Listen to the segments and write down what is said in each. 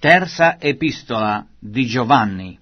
Terza epistola di Giovanni.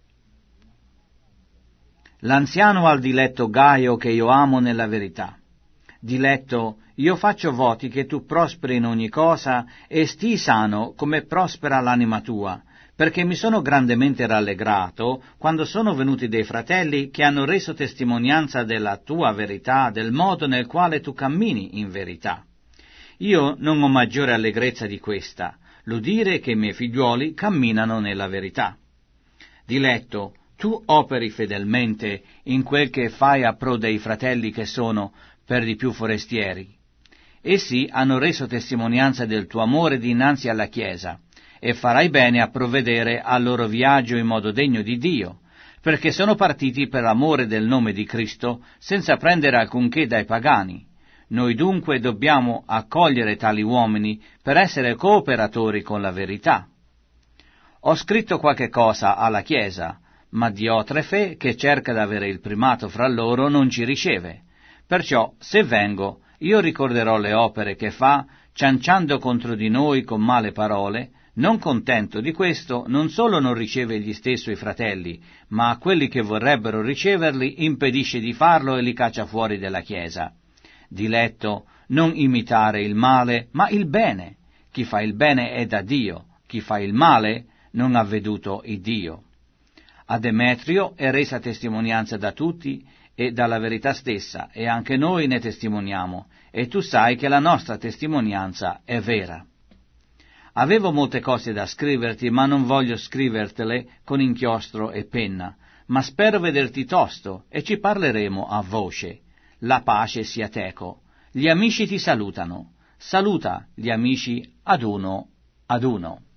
L'anziano al diletto Gaio che io amo nella verità. Diletto, io faccio voti che tu prosperi in ogni cosa e stii sano come prospera l'anima tua, perché mi sono grandemente rallegrato quando sono venuti dei fratelli che hanno reso testimonianza della tua verità, del modo nel quale tu cammini in verità. Io non ho maggiore allegrezza di questa, l'udire che i miei figliuoli camminano nella verità. Diletto, tu operi fedelmente in quel che fai a pro dei fratelli che sono, per di più forestieri. Essi hanno reso testimonianza del tuo amore dinanzi alla Chiesa, e farai bene a provvedere al loro viaggio in modo degno di Dio, perché sono partiti per amore del nome di Cristo, senza prendere alcunché dai pagani. Noi dunque dobbiamo accogliere tali uomini per essere cooperatori con la verità. Ho scritto qualche cosa alla Chiesa, ma Diotrefe, che cerca d'avere il primato fra loro, non ci riceve. Perciò, se vengo, io ricorderò le opere che fa, cianciando contro di noi con male parole. Non contento di questo, non solo non riceve egli stesso i fratelli, ma a quelli che vorrebbero riceverli impedisce di farlo e li caccia fuori della Chiesa. Diletto, non imitare il male, ma il bene. Chi fa il bene è da Dio, chi fa il male non ha veduto il Dio. A Demetrio è resa testimonianza da tutti e dalla verità stessa, e anche noi ne testimoniamo, e tu sai che la nostra testimonianza è vera. Avevo molte cose da scriverti, ma non voglio scrivertele con inchiostro e penna, ma spero vederti tosto, e ci parleremo a voce. La pace sia teco. Gli amici ti salutano. Saluta gli amici ad uno ad uno.